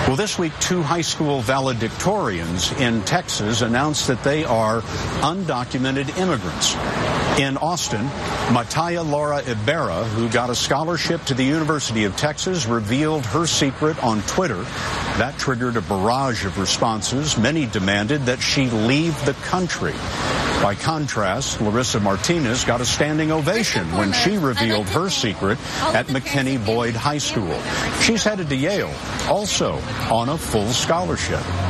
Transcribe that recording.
Well, this week, 2 high school valedictorians in Texas announced that they are undocumented immigrants. In Austin, Mataya Laura Ibarra, who got a scholarship to the University of Texas, revealed her secret on Twitter. That triggered a barrage of responses. Many demanded that she leave the country. By contrast, Larissa Martinez got a standing ovation when she revealed her secret at McKinney Boyd High School. She's headed to Yale, also on a full scholarship.